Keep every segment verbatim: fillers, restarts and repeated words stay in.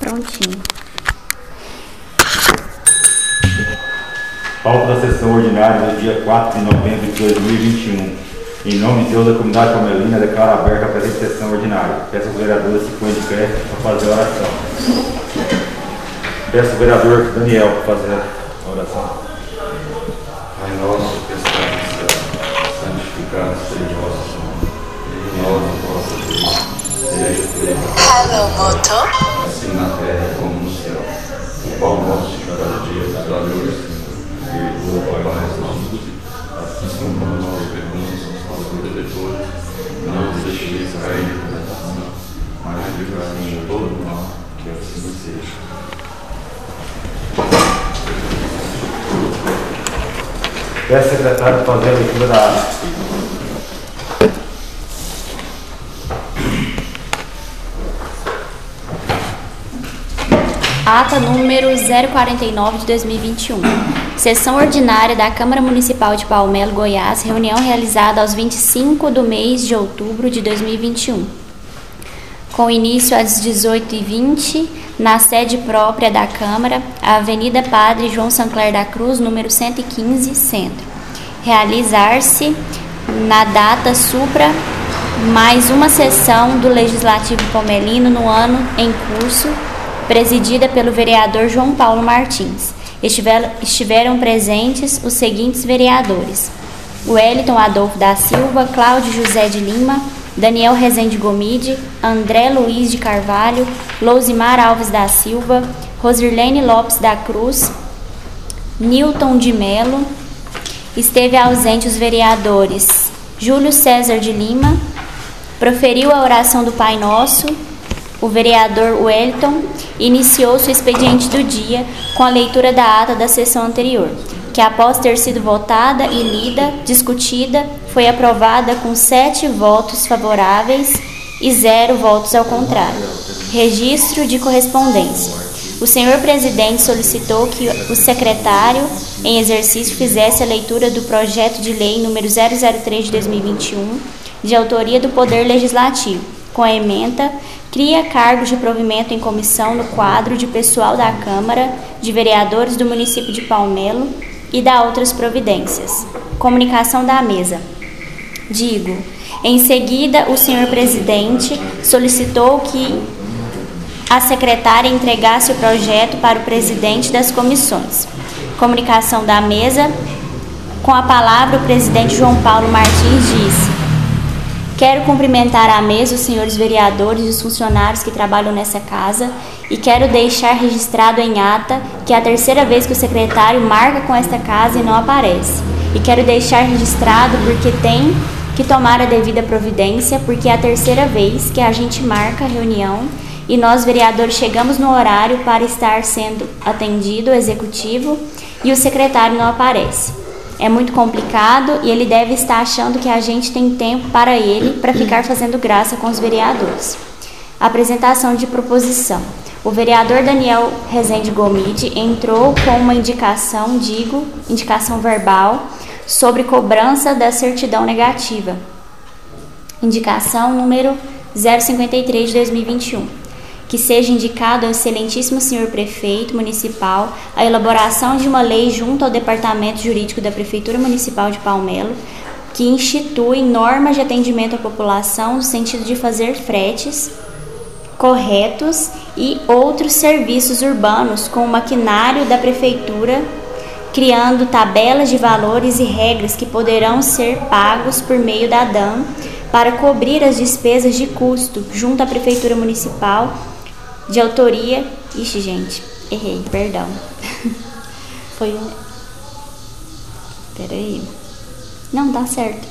Prontinho. Pauta da sessão ordinária do dia quatro de novembro de dois mil e vinte e um. Em nome de Deus da comunidade palmelina, declaro aberta a presente sessão ordinária. Peço aos vereadores que se põem de pé para fazer a oração. Peço ao vereador Daniel para fazer a oração. Pai nosso que estás no céu, santificado seja o vosso nome. Em nós, o vosso Deus, seja feito. Hello, motor. Assim na terra como no céu. O pão nosso de cada dia nos dá hoje, perdoa, Pai, as nossas dívidas, assim como nós perdoamos aos nossos devedores. Não nos deixeis cair em tentação, mas livrai-nos de todo mal, que assim seja. Peço ao secretário para fazer a leitura da ata. Ata número zero quarenta e nove de dois mil e vinte e um. Sessão ordinária da Câmara Municipal de Palmelo, Goiás, reunião realizada aos vinte e cinco do mês de outubro de dois mil e vinte e um. Com início às dezoito e vinte, na sede própria da Câmara, a Avenida Padre João Sancler da Cruz, número cento e quinze, Centro. Realizar-se, na data supra, mais uma sessão do Legislativo Palmelino no ano em curso, presidida pelo vereador João Paulo Martins. Estiver, estiveram presentes os seguintes vereadores: Wellington Adolfo da Silva, Cláudio José de Lima, Daniel Rezende Gomide, André Luiz de Carvalho, Lousimar Alves da Silva, Rosirlene Lopes da Cruz, Nilton de Melo. Esteve ausente os vereadores Júlio César de Lima. Proferiu a oração do Pai Nosso o vereador Wellington. Iniciou-se o expediente do dia com a leitura da ata da sessão anterior, que após ter sido votada e lida, discutida, foi aprovada com sete votos favoráveis e zero votos ao contrário. Registro de correspondência. O senhor presidente solicitou que o secretário em exercício fizesse a leitura do projeto de lei número zero zero três de dois mil e vinte e um, de autoria do Poder Legislativo, com a ementa, cria cargos de provimento em comissão no quadro de pessoal da Câmara de Vereadores do município de Palmelo e dá outras providências. Comunicação da mesa. Digo, em seguida, o senhor presidente solicitou que a secretária entregasse o projeto para o presidente das comissões. Comunicação da mesa. Com a palavra, o presidente João Paulo Martins disse: quero cumprimentar à mesa os senhores vereadores e os funcionários que trabalham nessa casa e quero deixar registrado em ata que é a terceira vez que o secretário marca com esta casa e não aparece. E quero deixar registrado porque tem que tomar a devida providência, porque é a terceira vez que a gente marca a reunião e nós vereadores chegamos no horário para estar sendo atendido o executivo e o secretário não aparece. É muito complicado e ele deve estar achando que a gente tem tempo para ele para ficar fazendo graça com os vereadores. Apresentação de proposição. O vereador Daniel Rezende Gomide entrou com uma indicação, digo, indicação verbal, sobre cobrança da certidão negativa. Indicação número zero cinquenta e três de dois mil e vinte e um. Que seja indicado ao excelentíssimo senhor prefeito municipal a elaboração de uma lei junto ao Departamento Jurídico da Prefeitura Municipal de Palmelo, que institui normas de atendimento à população no sentido de fazer fretes corretos e outros serviços urbanos com o maquinário da Prefeitura, criando tabelas de valores e regras que poderão ser pagos por meio da D A M para cobrir as despesas de custo junto à Prefeitura Municipal, de autoria... Ixi, gente, errei, perdão. Foi um... Peraí. Não, tá certo.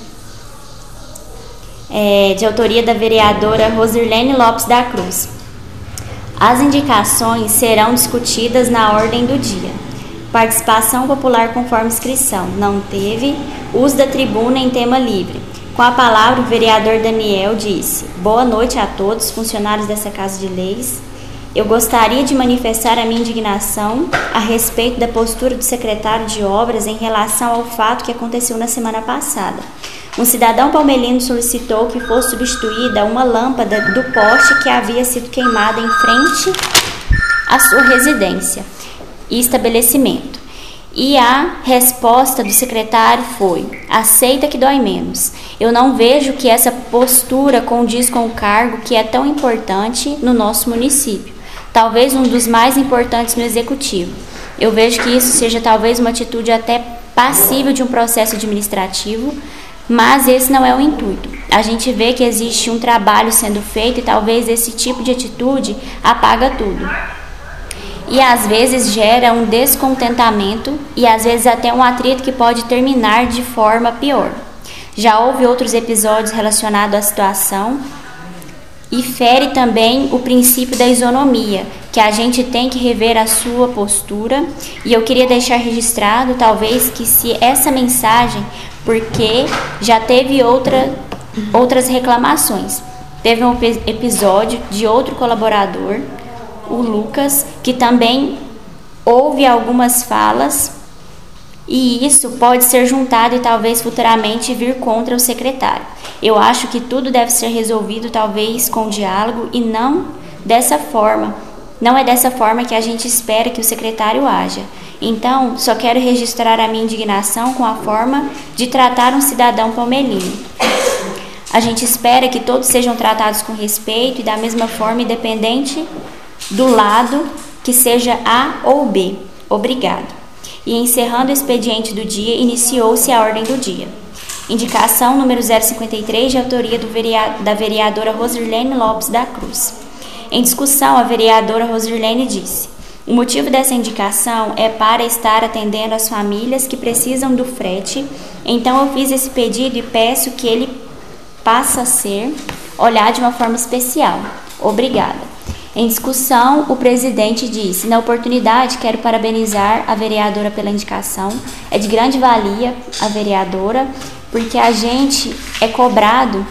É, de autoria da vereadora Rosirlene Lopes da Cruz. As indicações serão discutidas na ordem do dia. Participação popular conforme inscrição. Não teve. Uso da tribuna em tema livre. Com a palavra, o vereador Daniel disse: boa noite a todos, funcionários dessa Casa de Leis. Eu gostaria de manifestar a minha indignação a respeito da postura do secretário de Obras em relação ao fato que aconteceu na semana passada. Um cidadão palmelino solicitou que fosse substituída uma lâmpada do poste que havia sido queimada em frente a sua residência e estabelecimento. E a resposta do secretário foi: aceita que dói menos. Eu não vejo que essa postura condiz com o cargo que é tão importante no nosso município, talvez um dos mais importantes no executivo. Eu vejo que isso seja talvez uma atitude até passível de um processo administrativo, mas esse não é o intuito. A gente vê que existe um trabalho sendo feito e talvez esse tipo de atitude apaga tudo. E às vezes gera um descontentamento e às vezes até um atrito que pode terminar de forma pior. Já houve outros episódios relacionados à situação e fere também o princípio da isonomia, que a gente tem que rever a sua postura. E eu queria deixar registrado, talvez, que se essa mensagem, porque já teve outra, outras reclamações. Teve um episódio de outro colaborador, o Lucas, que também houve algumas falas, e isso pode ser juntado e talvez futuramente vir contra o secretário. Eu acho que tudo deve ser resolvido talvez com diálogo e não dessa forma. Não é dessa forma que a gente espera que o secretário haja. Então, só quero registrar a minha indignação com a forma de tratar um cidadão palmelino. A gente espera que todos sejam tratados com respeito e da mesma forma, independente do lado que seja A ou B. Obrigado. E encerrando o expediente do dia, iniciou-se a ordem do dia. Indicação número zero cinquenta e três, de autoria do vereador, da vereadora Rosilene Lopes da Cruz. Em discussão, a vereadora Rosilene disse: o motivo dessa indicação é para estar atendendo as famílias que precisam do frete, então eu fiz esse pedido e peço que ele passe a ser olhado de uma forma especial. Obrigada. Em discussão, o presidente disse: na oportunidade, quero parabenizar a vereadora pela indicação. É de grande valia a vereadora, porque a gente é cobrado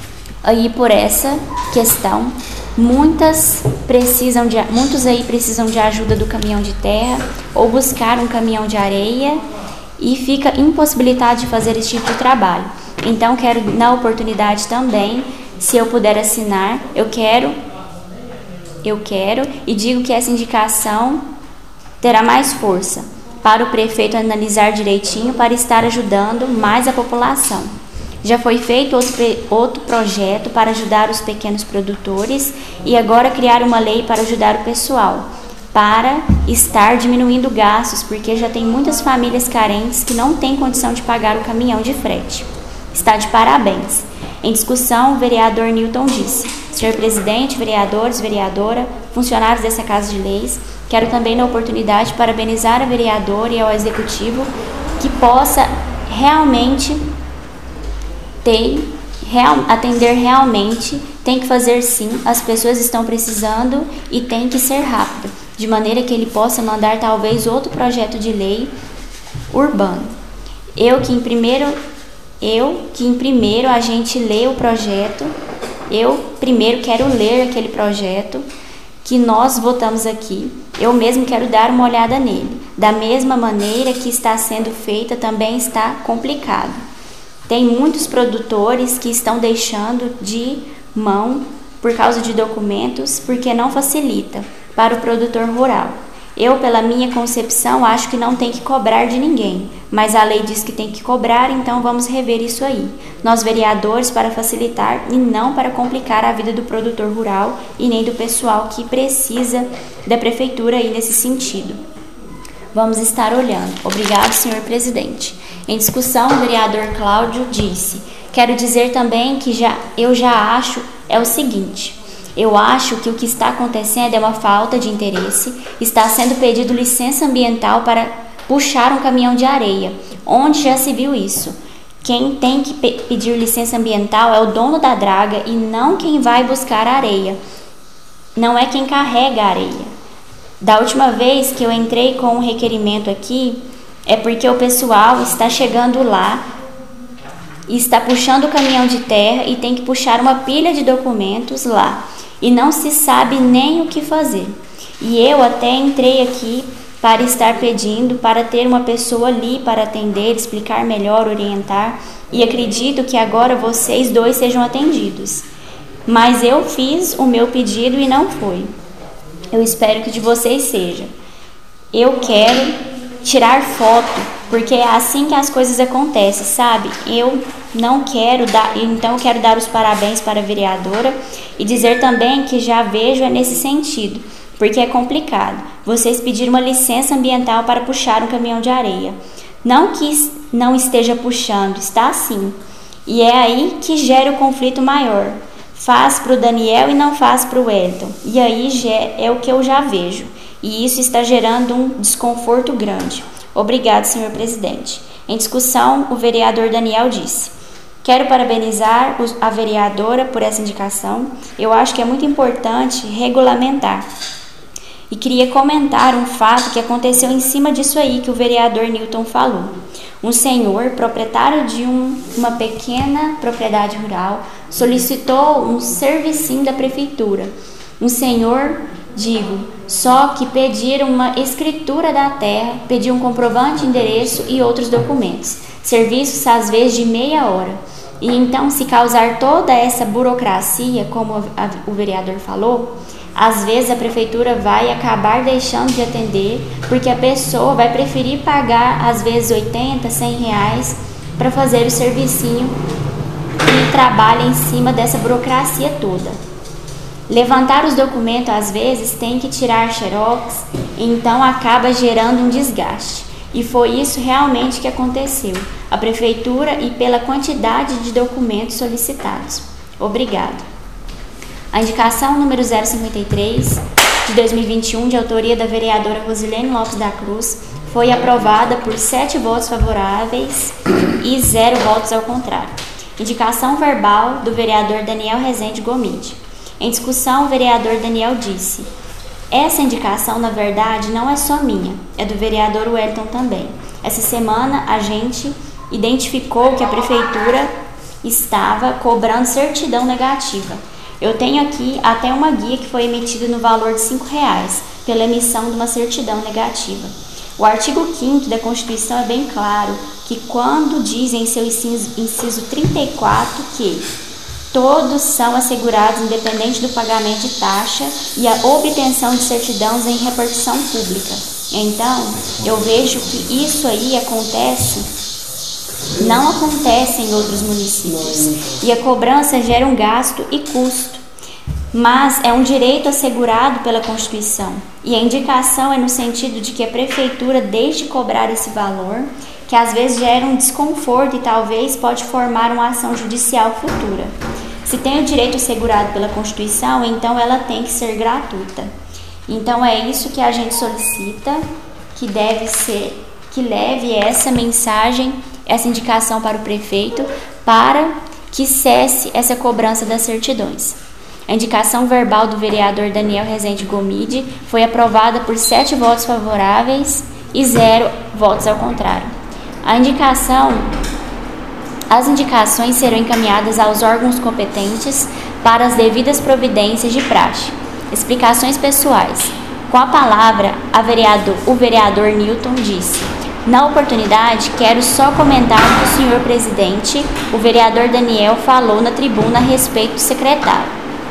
aí por essa questão. Muitas precisam de, muitos aí precisam de ajuda do caminhão de terra ou buscar um caminhão de areia e fica impossibilitado de fazer esse tipo de trabalho. Então, quero, na oportunidade também, se eu puder assinar, eu quero Eu quero e digo que essa indicação terá mais força para o prefeito analisar direitinho para estar ajudando mais a população. Já foi feito outro, outro projeto para ajudar os pequenos produtores e agora criar uma lei para ajudar o pessoal, para estar diminuindo gastos, porque já tem muitas famílias carentes que não têm condição de pagar o caminhão de frete. Está de parabéns. Em discussão, o vereador Newton disse: senhor presidente, vereadores, vereadora, funcionários dessa Casa de Leis, quero também na oportunidade parabenizar a vereadora e ao executivo que possa realmente ter, real, atender realmente, tem que fazer sim, as pessoas estão precisando e tem que ser rápido, de maneira que ele possa mandar talvez outro projeto de lei urbano. Eu que em primeiro... Eu, que em primeiro a gente lê o projeto, eu primeiro quero ler aquele projeto que nós votamos aqui, eu mesmo quero dar uma olhada nele. Da mesma maneira que está sendo feita, também está complicado. Tem muitos produtores que estão deixando de mão por causa de documentos, porque não facilita para o produtor rural. Eu, pela minha concepção, acho que não tem que cobrar de ninguém, mas a lei diz que tem que cobrar, então vamos rever isso aí. Nós, vereadores, para facilitar e não para complicar a vida do produtor rural e nem do pessoal que precisa da prefeitura aí nesse sentido. Vamos estar olhando. Obrigado, senhor presidente. Em discussão, o vereador Cláudio disse: quero dizer também que já, eu já acho é o seguinte... Eu acho que o que está acontecendo é uma falta de interesse. Está sendo pedido licença ambiental para puxar um caminhão de areia. Onde já se viu isso? Quem tem que pe- pedir licença ambiental é o dono da draga e não quem vai buscar a areia. Não é quem carrega a areia. Da última vez que eu entrei com um requerimento aqui, é porque o pessoal está chegando lá e está puxando o caminhão de terra e tem que puxar uma pilha de documentos lá. E não se sabe nem o que fazer. E eu até entrei aqui para estar pedindo, para ter uma pessoa ali para atender, explicar melhor, orientar, e acredito que agora vocês dois sejam atendidos. Mas eu fiz o meu pedido e não foi. Eu espero que de vocês seja. Eu quero tirar foto, porque é assim que as coisas acontecem, sabe? Eu não quero dar, então eu quero dar os parabéns para a vereadora e dizer também que já vejo é nesse sentido, porque é complicado. Vocês pediram uma licença ambiental para puxar um caminhão de areia. Não que não esteja puxando, está sim. E é aí que gera o conflito maior. Faz para o Daniel e não faz para o Wellington. E aí é o que eu já vejo. E isso está gerando um desconforto grande. Obrigado, senhor presidente. Em discussão, o vereador Daniel disse: quero parabenizar a vereadora por essa indicação. Eu acho que é muito importante regulamentar. E queria comentar um fato que aconteceu em cima disso aí que o vereador Newton falou. Um senhor, proprietário de um, uma pequena propriedade rural, solicitou um servicinho da prefeitura. Um senhor, digo, só que pediram uma escritura da terra, pediam um comprovante de endereço e outros documentos. Serviços às vezes de meia hora. E então, se causar toda essa burocracia, como a, a, o vereador falou, às vezes a prefeitura vai acabar deixando de atender, porque a pessoa vai preferir pagar às vezes oitenta, cem reais para fazer o servicinho e trabalha em cima dessa burocracia toda. Levantar os documentos às vezes tem que tirar xerox, então acaba gerando um desgaste. E foi isso realmente que aconteceu, a prefeitura e pela quantidade de documentos solicitados. Obrigado. A indicação número zero cinquenta e três, de dois mil e vinte e um, de autoria da vereadora Rosilene Lopes da Cruz, foi aprovada por sete votos favoráveis e zero votos ao contrário. Indicação verbal do vereador Daniel Rezende Gomide. Em discussão, o vereador Daniel disse: essa indicação, na verdade, não é só minha, é do vereador Wellington também. Essa semana, a gente identificou que a prefeitura estava cobrando certidão negativa. Eu tenho aqui até uma guia que foi emitida no valor de cinco reais pela emissão de uma certidão negativa. O artigo quinto da Constituição é bem claro que quando diz em seu inciso, inciso trinta e quatro que todos são assegurados independente do pagamento de taxa e a obtenção de certidões em repartição pública. Então, eu vejo que isso aí acontece não acontece em outros municípios e a cobrança gera um gasto e custo, mas é um direito assegurado pela Constituição e a indicação é no sentido de que a prefeitura deixe de cobrar esse valor, que às vezes gera um desconforto e talvez pode formar uma ação judicial futura. Se tem o direito assegurado pela Constituição, então ela tem que ser gratuita. Então é isso que a gente solicita, que deve ser, que leve essa mensagem, essa indicação para o prefeito, para que cesse essa cobrança das certidões. A indicação verbal do vereador Daniel Rezende Gomide foi aprovada por sete votos favoráveis e zero votos ao contrário. A indicação, as indicações serão encaminhadas aos órgãos competentes para as devidas providências de praxe. Explicações pessoais. Com a palavra, a vereador, o vereador Newton disse: na oportunidade, quero só comentar o que o senhor presidente, o vereador Daniel, falou na tribuna a respeito do secretário.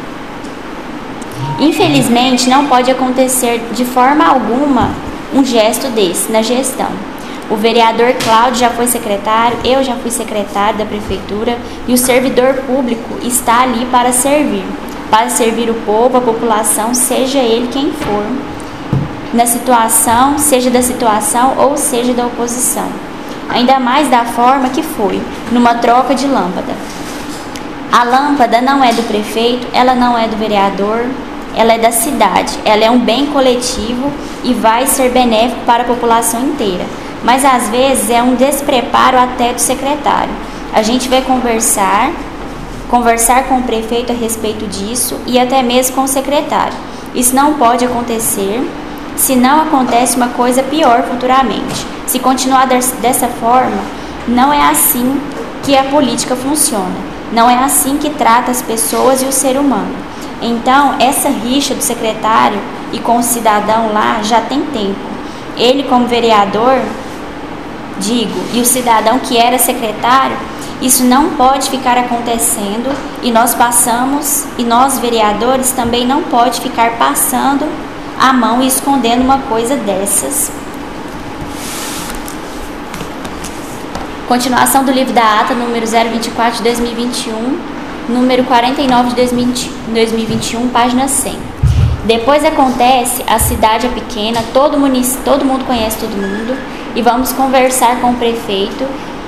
Infelizmente, não pode acontecer de forma alguma um gesto desse na gestão. O vereador Cláudio já foi secretário, eu já fui secretário da prefeitura e o servidor público está ali para servir, para servir o povo, a população, seja ele quem for. Na situação, seja da situação ou seja da oposição. Ainda mais da forma que foi, numa troca de lâmpada. A lâmpada não é do prefeito, ela não é do vereador, ela é da cidade. Ela é um bem coletivo e vai ser benéfico para a população inteira. Mas às vezes é um despreparo até do secretário. A gente vai conversar, conversar com o prefeito a respeito disso e até mesmo com o secretário. Isso não pode acontecer. Se não acontece uma coisa pior futuramente. Se continuar dessa forma, não é assim que a política funciona. Não é assim que trata as pessoas e o ser humano. Então, essa rixa do secretário e com o cidadão lá já tem tempo. Ele, como vereador, digo, e o cidadão que era secretário, isso não pode ficar acontecendo e nós passamos, e nós vereadores também não pode ficar passando à mão e escondendo uma coisa dessas. Continuação do livro da ata, número zero vinte e quatro de dois mil e vinte e um, número quarenta e nove de dois mil e vinte e um, página cem. Depois acontece, a cidade é pequena, todo, munic... todo mundo conhece todo mundo, e vamos conversar com o prefeito,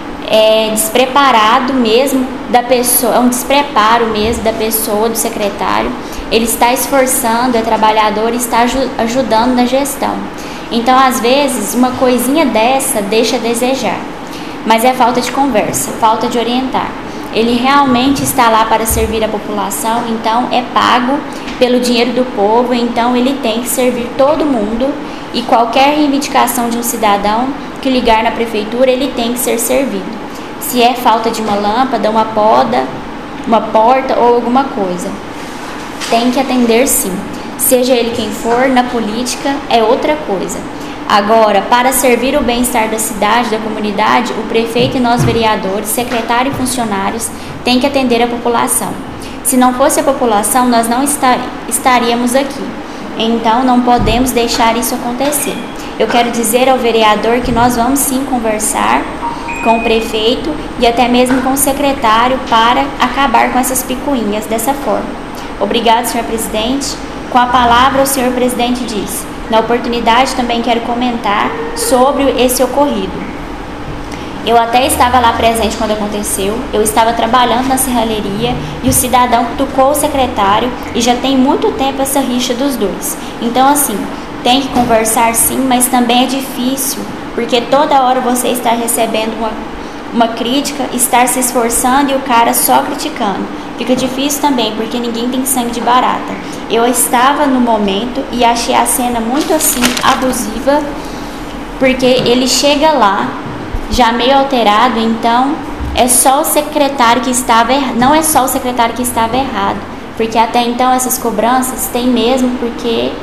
é despreparado mesmo da pessoa, é um despreparo mesmo da pessoa, do secretário. Ele está esforçando, é trabalhador e está ajudando na gestão. Então, às vezes, uma coisinha dessa deixa a desejar. Mas é falta de conversa, falta de orientar. Ele realmente está lá para servir a população, então é pago pelo dinheiro do povo, então ele tem que servir todo mundo, e qualquer reivindicação de um cidadão que ligar na prefeitura, ele tem que ser servido. Se é falta de uma lâmpada, uma poda, uma porta ou alguma coisa, tem que atender sim. Seja ele quem for, na política é outra coisa. Agora, para servir o bem-estar da cidade, da comunidade, o prefeito e nós vereadores, secretário e funcionários têm que atender a população. Se não fosse a população, nós não estar, estaríamos aqui. Então, não podemos deixar isso acontecer. Eu quero dizer ao vereador que nós vamos sim conversar com o prefeito e até mesmo com o secretário para acabar com essas picuinhas dessa forma. Obrigado, senhor presidente. Com a palavra, o senhor presidente diz: na oportunidade, também quero comentar sobre esse ocorrido. Eu até estava lá presente quando aconteceu, eu estava trabalhando na serralheria e o cidadão cutucou o secretário e já tem muito tempo essa rixa dos dois. Então, assim, tem que conversar sim, mas também é difícil, porque toda hora você está recebendo uma, uma crítica, estar se esforçando e o cara só criticando. Fica difícil também, porque ninguém tem sangue de barata. Eu estava no momento e achei a cena muito assim, abusiva, porque ele chega lá, já meio alterado, então é só o secretário que estava errado. Não é só o secretário que estava errado, porque até então essas cobranças tem mesmo, porque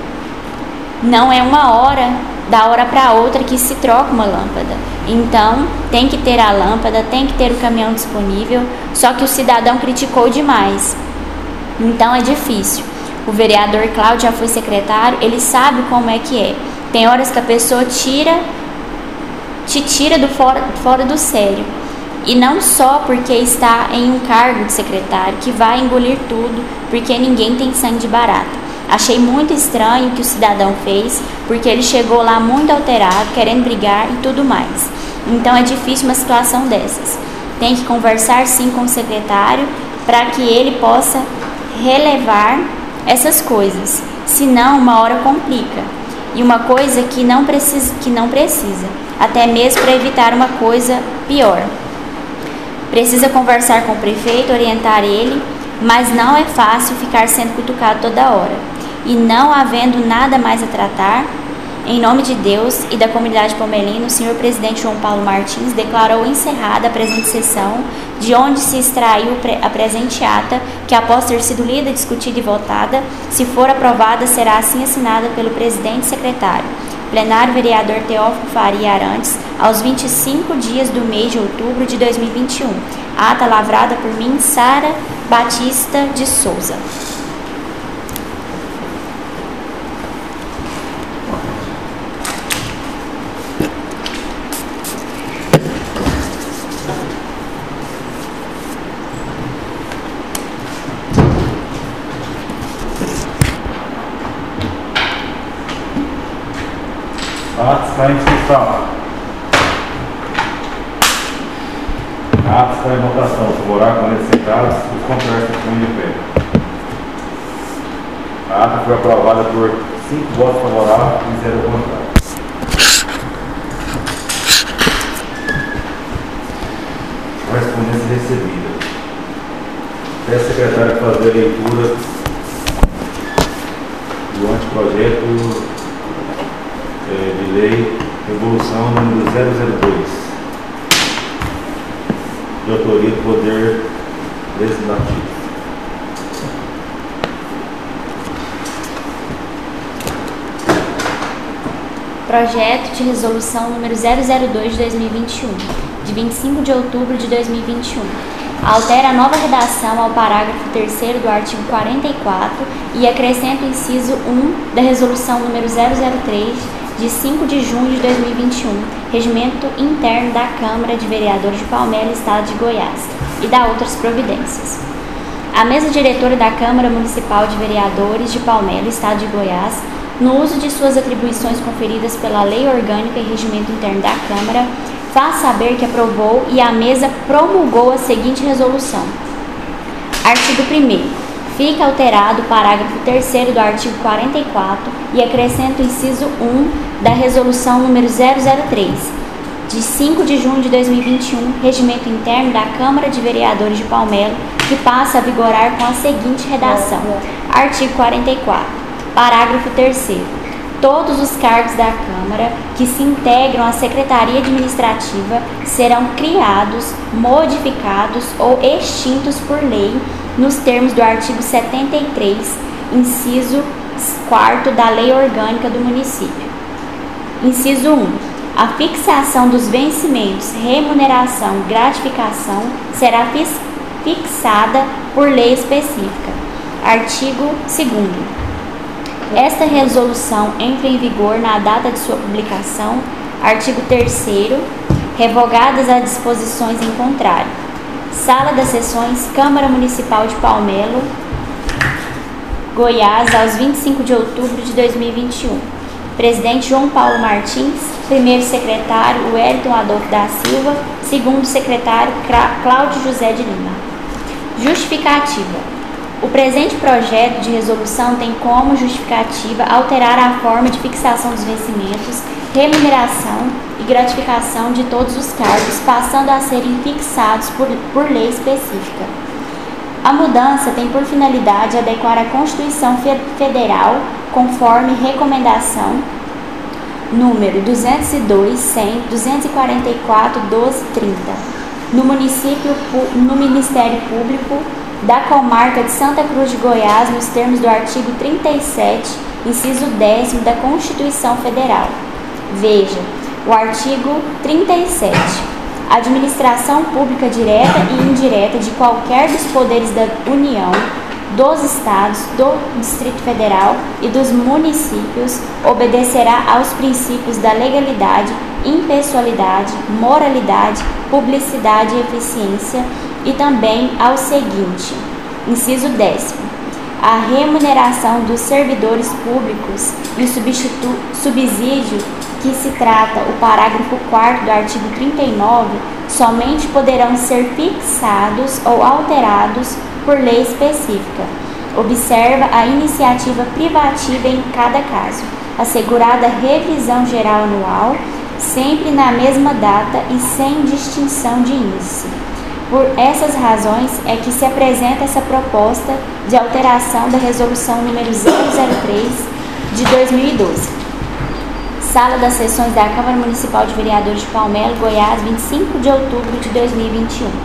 não é uma hora, da hora para outra que se troca uma lâmpada. Então, tem que ter a lâmpada, tem que ter o caminhão disponível, só que o cidadão criticou demais. Então, é difícil. O vereador Cláudio já foi secretário, ele sabe como é que é. Tem horas que a pessoa tira, te tira do fora, fora do sério. E não só porque está em um cargo de secretário, que vai engolir tudo, porque ninguém tem sangue de barata. Achei muito estranho o que o cidadão fez, porque ele chegou lá muito alterado, querendo brigar e tudo mais. Então é difícil uma situação dessas. Tem que conversar sim com o secretário para que ele possa relevar essas coisas. Senão uma hora complica. E uma coisa que não precisa, que não precisa, até mesmo para evitar uma coisa pior. Precisa conversar com o prefeito, orientar ele, mas não é fácil ficar sendo cutucado toda hora. E não havendo nada mais a tratar, em nome de Deus e da comunidade palmelina, o senhor presidente João Paulo Martins declarou encerrada a presente sessão, de onde se extraiu a presente ata, que após ter sido lida, discutida e votada, se for aprovada, será assim assinada pelo presidente e secretário. Plenário vereador Teófilo Faria Arantes, aos vinte e cinco dias do mês de outubro de dois mil e vinte e um. Ata lavrada por mim, Sara Batista de Souza. Atos está em discussão. Atos está em votação. Favorável, quarenta sentados. Os contrários estão de pé. A ata foi aprovada por cinco votos favoráveis e zero contrários. Correspondência recebida. Peço ao secretário fazer a leitura do anteprojeto de lei Revolução número zero zero dois, de autoria do Poder Legislativo. Projeto de resolução número zero zero dois de dois mil e vinte e um, de vinte e cinco de outubro de dois mil e vinte e um. Altera a nova redação ao parágrafo terceiro do artigo quarenta e quatro e acrescenta o inciso um da Resolução número zero zero três, de cinco de junho de dois mil e vinte e um, Regimento Interno da Câmara de Vereadores de Palmelo, Estado de Goiás, e dá outras providências. A mesa diretora da Câmara Municipal de Vereadores de Palmelo, Estado de Goiás, no uso de suas atribuições conferidas pela Lei Orgânica e Regimento Interno da Câmara, faz saber que aprovou e a mesa promulgou a seguinte resolução. Artigo primeiro. Fica alterado o parágrafo terceiro do artigo quarenta e quatro e acrescenta o inciso um da Resolução número zero zero três, de cinco de junho de dois mil e vinte e um, Regimento Interno da Câmara de Vereadores de Palmelo, que passa a vigorar com a seguinte redação. Artigo quarenta e quatro. Parágrafo terceiro. Todos os cargos da Câmara que se integram à Secretaria Administrativa serão criados, modificados ou extintos por lei nos termos do artigo setenta e três, inciso quarto da Lei Orgânica do Município. Inciso um. A fixação dos vencimentos, remuneração, gratificação será fixada por lei específica. Artigo segundo. Esta resolução entra em vigor na data de sua publicação. Artigo terceiro. Revogadas as disposições em contrário. Sala das Sessões, Câmara Municipal de Palmelo, Goiás, aos vinte e cinco de outubro de dois mil e vinte e um. Presidente João Paulo Martins. Primeiro secretário, Wellington Adolfo da Silva. Segundo secretário, Cláudio José de Lima. Justificativa. O presente projeto de resolução tem como justificativa alterar a forma de fixação dos vencimentos, remuneração e gratificação de todos os cargos, passando a serem fixados por, por lei específica. A mudança tem por finalidade adequar a Constituição Federal, conforme recomendação número duzentos e dois, cem, duzentos e quarenta e quatro, doze, trinta, no município, no Ministério Público da Comarca de Santa Cruz de Goiás, nos termos do artigo trinta e sete, inciso décimo da Constituição Federal. Veja, o artigo trinta e sete. A administração pública direta e indireta de qualquer dos poderes da União, dos Estados, do Distrito Federal e dos municípios obedecerá aos princípios da legalidade, impessoalidade, moralidade, publicidade e eficiência, e também ao seguinte, inciso décimo, a remuneração dos servidores públicos e o subsídio que se trata o parágrafo quarto do artigo trinta e nove somente poderão ser fixados ou alterados por lei específica. Observa a iniciativa privativa em cada caso, assegurada revisão geral anual, sempre na mesma data e sem distinção de índice. Por essas razões é que se apresenta essa proposta de alteração da Resolução número zero zero três de dois mil e doze. Sala das Sessões da Câmara Municipal de Vereadores de Palmelo, Goiás, vinte e cinco de outubro de dois mil e vinte e um.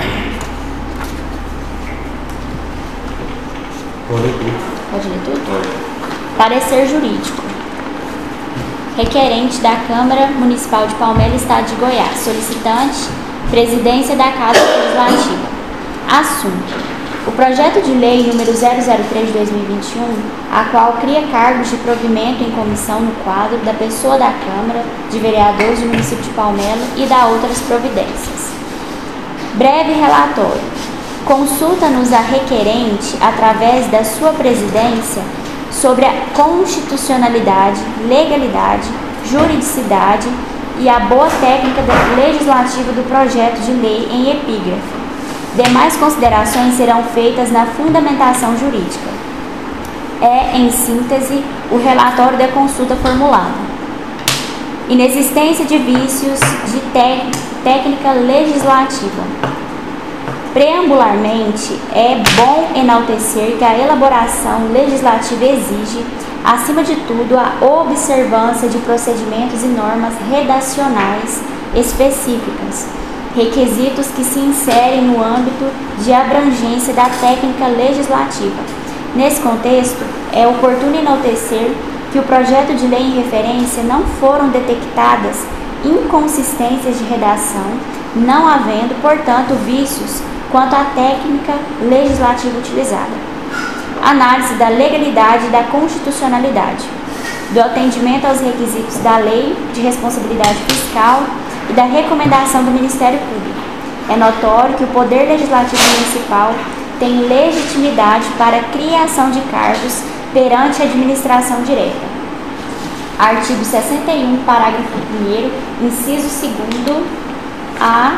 Pode ler tudo. Pode ler tudo? Pode. Parecer jurídico. Requerente da Câmara Municipal de Palmelo, Estado de Goiás. Solicitante, Presidência da Casa Legislativa. Assunto. O projeto de lei número zero zero três de dois mil e vinte e um, a qual cria cargos de provimento em comissão no quadro da pessoa da Câmara de Vereadores do município de Palmelo e dá outras providências. Breve relatório. Consulta-nos a requerente, através da sua presidência, sobre a constitucionalidade, legalidade, juridicidade e a boa técnica legislativa do projeto de lei em epígrafe. Demais considerações serão feitas na fundamentação jurídica. É, em síntese, o relatório da consulta formulada. Inexistência de vícios de técnica legislativa. Preambularmente, é bom enaltecer que a elaboração legislativa exige, acima de tudo, a observância de procedimentos e normas redacionais específicas, requisitos que se inserem no âmbito de abrangência da técnica legislativa. Nesse contexto, é oportuno enaltecer que o projeto de lei em referência não foram detectadas inconsistências de redação, não havendo, portanto, vícios quanto à técnica legislativa utilizada. análise da legalidade e da constitucionalidade, do atendimento aos requisitos da Lei de Responsabilidade Fiscal e da recomendação do Ministério Público. É notório que o Poder Legislativo Municipal tem legitimidade para a criação de cargos perante a administração direta. Artigo sessenta e um, parágrafo primeiro, inciso segundo A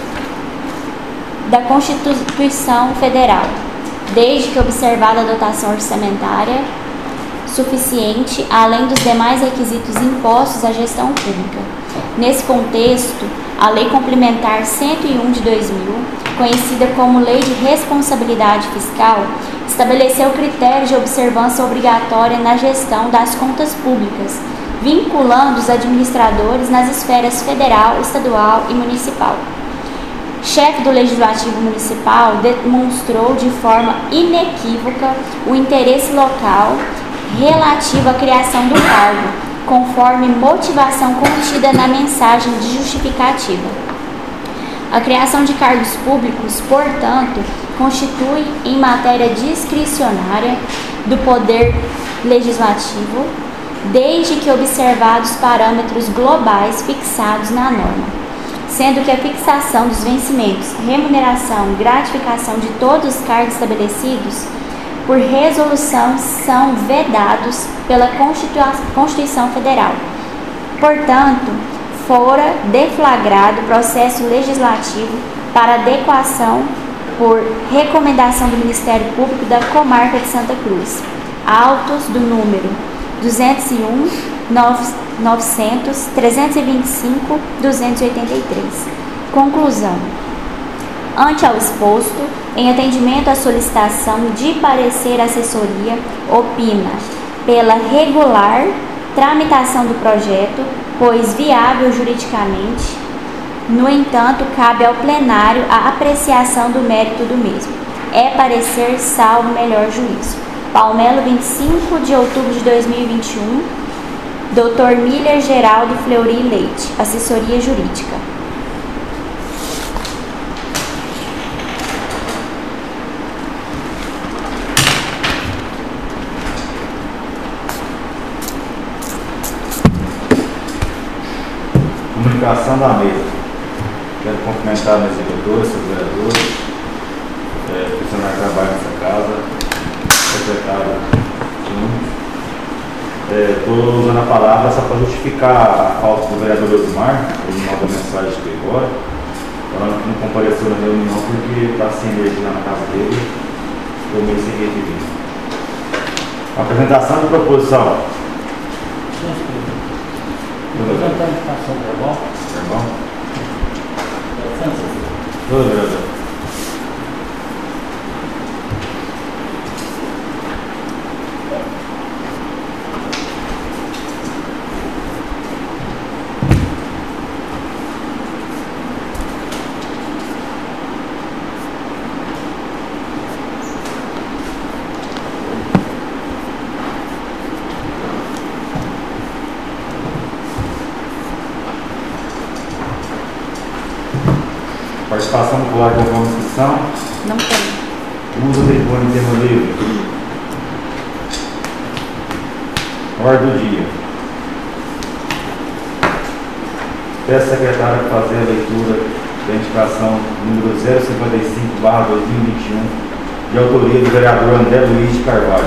da Constituição Federal, desde que observada a dotação orçamentária suficiente, além dos demais requisitos impostos à gestão pública. Nesse contexto, a Lei Complementar cento e um de dois mil, conhecida como Lei de Responsabilidade Fiscal, estabeleceu critérios de observância obrigatória na gestão das contas públicas, vinculando os administradores nas esferas federal, estadual e municipal. Chefe do Legislativo Municipal demonstrou de forma inequívoca o interesse local relativo à criação do cargo, conforme motivação contida na mensagem de justificativa. A criação de cargos públicos, portanto, constitui em matéria discricionária do Poder Legislativo, desde que observados parâmetros globais fixados na norma, sendo que a fixação dos vencimentos, remuneração, gratificação de todos os cargos estabelecidos por resolução são vedados pela Constituição Federal. Portanto, fora deflagrado processo legislativo para adequação por recomendação do Ministério Público da Comarca de Santa Cruz, autos do número duzentos e um, novecentos, trezentos e vinte e cinco, duzentos e oitenta e três. Conclusão. Ante ao exposto, em atendimento à solicitação de parecer assessoria, opina pela regular tramitação do projeto, pois viável juridicamente. No entanto, cabe ao plenário a apreciação do mérito do mesmo. É parecer salvo melhor juízo. Palmelo, vinte e cinco de outubro de dois mil e vinte e um, doutor Miller Geraldo Fleury Leite, assessoria jurídica. Comunicação da mesa. Quero cumprimentar meus diretores, seus vereadores, é, funcionários que trabalham nessa casa, secretário. Estou é, usando a palavra só para justificar a falta do vereador Osmar, ele me mandou mensagem de agora, falando que não compareceu na reunião porque está sem energia na casa dele, estou meio sem rede de vida. Apresentação de proposição. Apresentação verbal. Verbal. Tudo, vereador. Participação popular com alguma inscrição? Não tem. Uso do telefone em termo livre. Ordem do dia. Peço à secretária para fazer a leitura da indicação número zero cinquenta e cinco barra dois mil e vinte e um, de autoria do vereador André Luiz de Carvalho.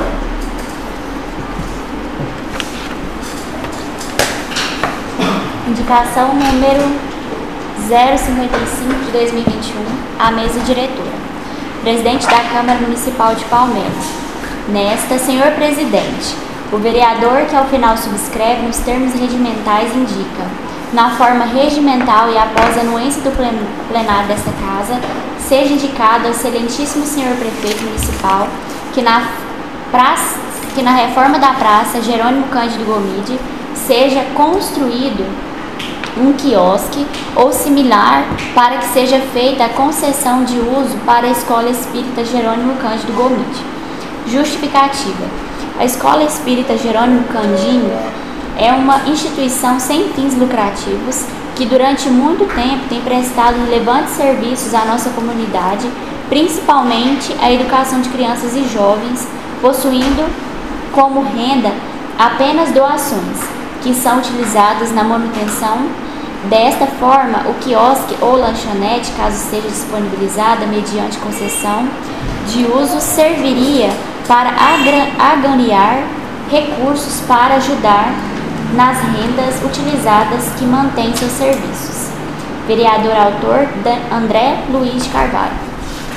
Indicação número zero cinquenta e cinco de dois mil e vinte e um, à mesa diretora. Presidente da Câmara Municipal de Palmelo. Nesta, senhor presidente, o vereador que ao final subscreve nos termos regimentais indica, na forma regimental e após a anuência do plenário desta casa, seja indicado ao excelentíssimo senhor prefeito municipal que na, praça, que na reforma da praça Jerônimo Cândido Gomide seja construído um quiosque ou similar para que seja feita a concessão de uso para a Escola Espírita Jerônimo Cândido Gomide. Justificativa. A Escola Espírita Jerônimo Candinho é uma instituição sem fins lucrativos que durante muito tempo tem prestado relevantes serviços à nossa comunidade, principalmente a educação de crianças e jovens, possuindo como renda apenas doações, que são utilizadas na manutenção. Desta forma, o quiosque ou lanchonete, caso seja disponibilizada mediante concessão de uso, serviria para agregar recursos para ajudar nas rendas utilizadas que mantêm seus serviços. Vereador autor André Luiz de Carvalho.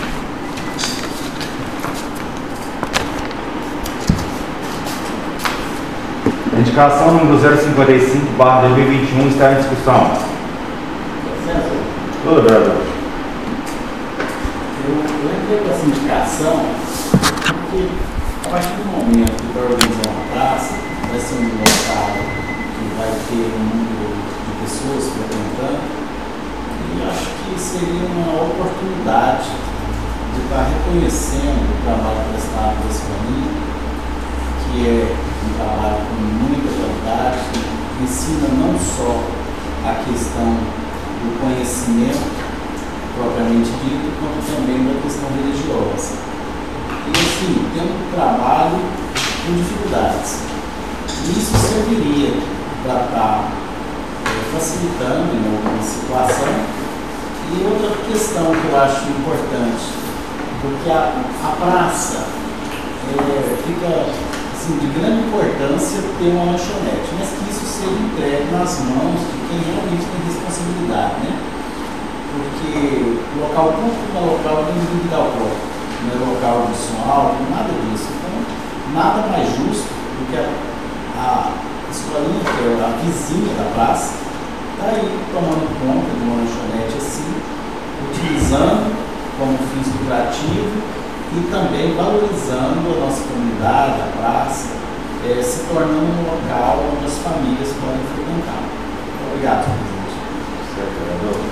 A indicação número zero cinquenta e cinco barra dois mil e vinte e um está em discussão. Ô, vereador. Eu, eu entrei com essa indicação porque, a partir do momento que vai organizar uma praça, vai ser um local que vai ter um número de pessoas frequentando, e acho que seria uma oportunidade de estar reconhecendo o trabalho prestado por esse família, que é um trabalho com muita qualidade, que ensina não só a questão do conhecimento propriamente dito, quanto também da questão religiosa. E assim, tem um trabalho com dificuldades. E isso serviria para estar é, facilitando em alguma situação. E outra questão que eu acho importante, porque a, a praça é, fica assim, de grande importância ter uma lanchonete, mas que isso seja entregue nas mãos de quem realmente tem responsabilidade, né? Porque o local público não é local de individual próprio, não é local de som alto, nada disso. Então, nada mais justo do que a, a escolinha, que é a vizinha da praça, está aí tomando conta de uma lanchonete assim, utilizando como fins lucrativo e também valorizando a nossa comunidade, a praça, é, se tornando um local onde as famílias podem frequentar. Obrigado, presidente. Certo, vereador.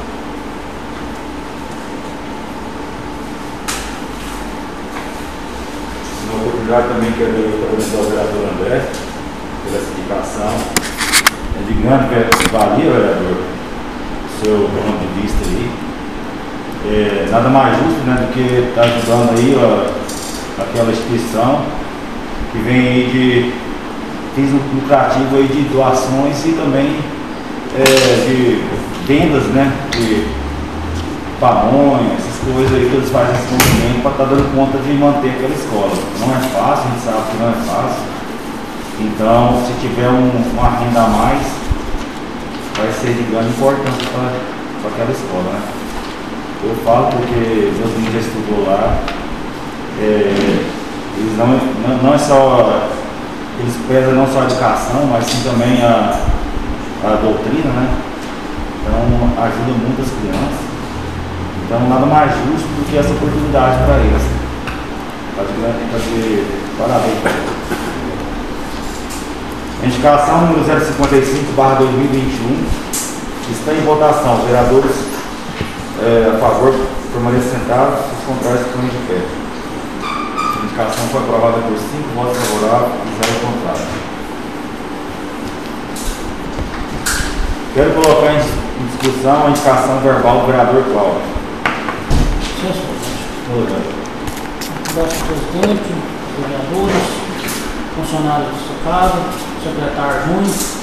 Na oportunidade também quero parabenizar o vereador André pela explicação. É de grande valia, vereador, o seu ponto de vista aí. É, nada mais justo, né, do que estar tá ajudando aí ó, aquela instituição que vem aí de fins lucrativos aí de doações e também é, de vendas, né, de pamonha, essas coisas aí que eles fazem esse movimento para estar tá dando conta de manter aquela escola. Não é fácil, a gente sabe que não é fácil. Então, se tiver um, uma renda a mais, vai ser de grande importância para aquela escola, né? Eu falo porque meus meninos já estudou lá, é, eles não, não, não é só, eles prezam não só a educação, mas sim também a, a doutrina, né? Então ajuda muito as crianças. Então nada mais justo do que essa oportunidade para eles. Pode fazer parabéns para eles. A indicação número zero cinquenta e cinco barra dois mil e vinte e um está em votação. Vereadores É, a favor, permaneça sentado, os contrários estão de pé. A indicação foi aprovada por cinco votos favoráveis e zero contrários. Quero colocar em discussão a indicação verbal do vereador Cláudio. Nosso presidente, vereadores, funcionários da sua casa, secretário Júnior.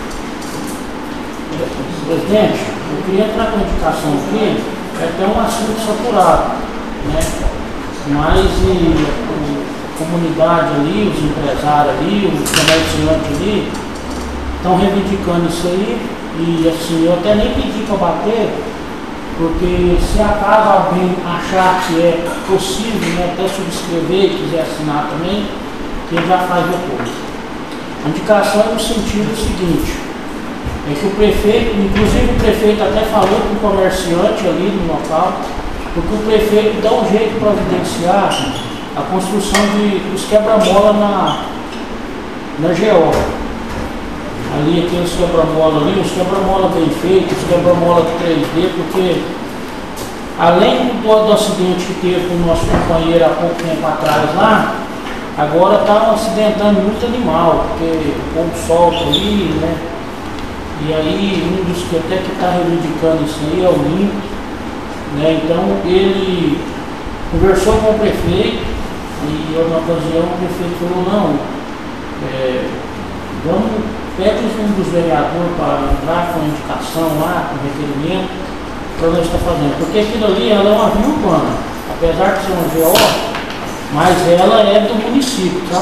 Presidente, eu queria entrar com a indicação aqui, é até um assunto saturado, né? Mas e, a comunidade ali, os empresários ali, os comerciantes ali, estão reivindicando isso aí, e assim, eu até nem pedi para bater, porque se acaso alguém achar que é possível, né, até subscrever e quiser assinar também, que já faz depois. A indicação é no sentido seguinte, é que o prefeito, inclusive o prefeito até falou com o comerciante ali no local, porque o prefeito dá um jeito de providenciar a construção de, dos quebra-mola na, na G O. Ali tem os quebra-mola ali, os quebra-mola bem feitos, os quebra-mola três D, porque além do, do acidente que teve com o nosso companheiro há pouco tempo atrás lá, agora está acidentando muito animal, porque o povo solta ali, né? E aí, um dos que até que está reivindicando isso aí é o Lincoln, né? Então, ele conversou com o prefeito, E na ocasião o prefeito falou, não, é, vamos, pede um dos vereadores para entrar com indicação lá, com requerimento, para nós estar fazendo. Porque aquilo ali ela é uma via urbana, apesar de ser uma G O, mas ela é do município, tá?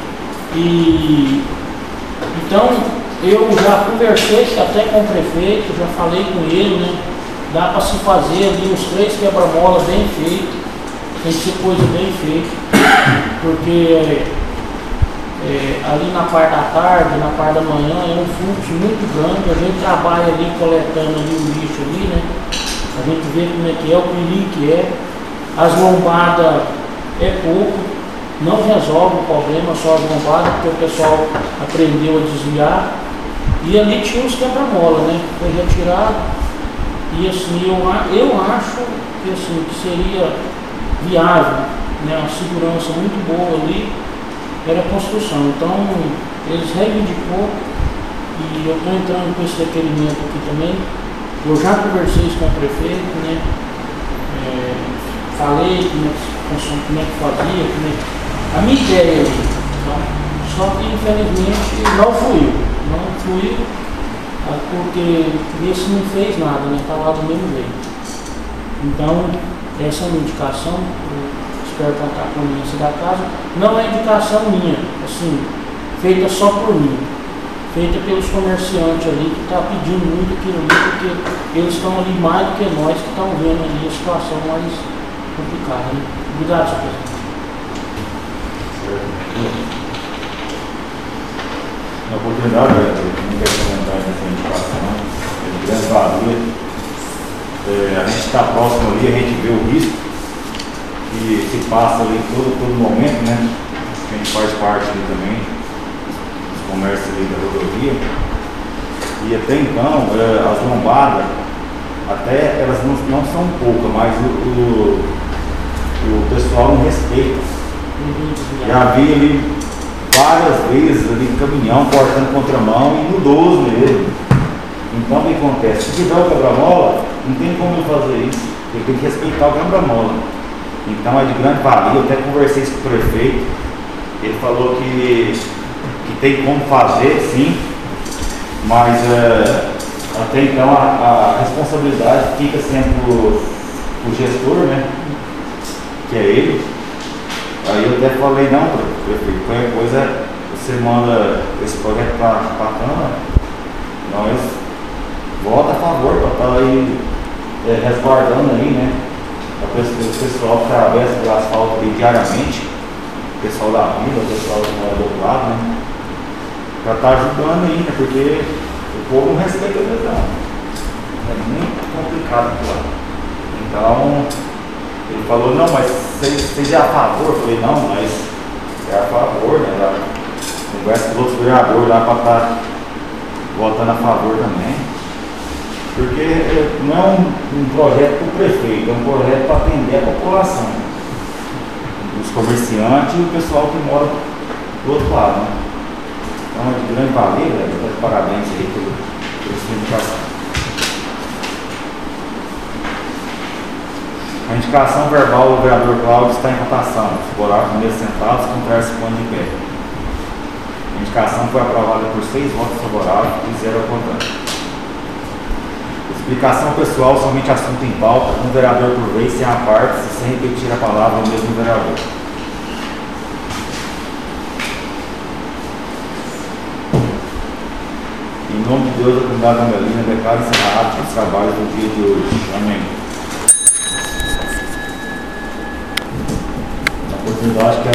E então eu já conversei até com o prefeito, já falei com ele, né? Dá para se fazer ali uns três quebra-mola bem feitos, tem que ser coisa bem feita, porque é, ali na parte da tarde, na parte da manhã é um fluxo muito grande, a gente trabalha ali coletando ali o lixo ali, né? A gente vê como é que é, o perigo que é, as lombadas é pouco, não resolve o problema, só as lombadas, porque o pessoal aprendeu a desviar, e ali tinha os quebra-mola, né? Foi retirado. E assim, eu, eu acho que, assim, que seria viável, né, uma segurança muito boa ali, era a construção. Então, eles reivindicou e eu estou entrando com esse requerimento aqui também. Eu já conversei isso com o prefeito, né, é, falei como é, que, como é que fazia, como é que, a minha ideia ali, tá? Só que infelizmente não fluiu, não fluiu. Porque esse não fez nada, né? Está lá do mesmo jeito. Então, essa é uma indicação, eu espero contar com a audiência da casa. Não é indicação minha, assim, feita só por mim, feita pelos comerciantes ali que estão tá pedindo muito aquilo ali, porque eles estão ali mais do que nós que estão vendo ali a situação mais complicada, né? Obrigado, senhor presidente. Na oportunidade, eu não quero comentar nessa indicação, é de grande valia. É, a gente está próximo ali, a gente vê o risco que se passa ali todo, todo momento, né? A gente faz parte ali também, dos comércios ali da rodovia. E até então, é, as lombadas, até elas não, não são poucas, mas o, o, o pessoal não respeita. Já vi ali várias vezes ali caminhão cortando contramão e idoso mesmo. Então o que acontece? Se tiver o quebra-mola, não tem como ele fazer isso. Ele tem que respeitar o quebra-mola. Então é de grande valia. Eu até conversei isso com o prefeito. Ele falou que, que tem como fazer, sim, mas é, até então a, a responsabilidade fica sempre o, o gestor, né? Que é ele. Aí eu até falei, não, prefeito, qualquer coisa você manda esse projeto para a Câmara, nós vota a favor para estar aí é, resguardando aí, né? O pessoal que atravessa o asfalto ali diariamente, o pessoal da vila, o pessoal que mora do outro lado, né? Para estar ajudando aí, né? Porque o povo não respeita a verdade. É muito complicado lá. Então, ele falou, não, mas você é a favor? Eu falei, não, mas é a favor, né? Lá, conversa com os outros vereadores lá para estar votando a favor também. Porque não é um, um projeto para o prefeito, é um projeto para atender a população. Os comerciantes e o pessoal que mora do outro lado, né? Então é de grande valia, né? Parabéns aí pelo, pelo sua indicação. A indicação verbal do vereador Cláudio está em votação. Os horários primeiros sentados, contrários se põem de pé. A indicação foi aprovada por seis votos favoráveis e zero contrário. Explicação pessoal, somente assunto em pauta, um vereador por vez, sem a parte, sem repetir a palavra ao mesmo vereador. Em nome de Deus, a comunidade da Melina declara encerrado os trabalhos do dia de hoje. Amém. Na oportunidade que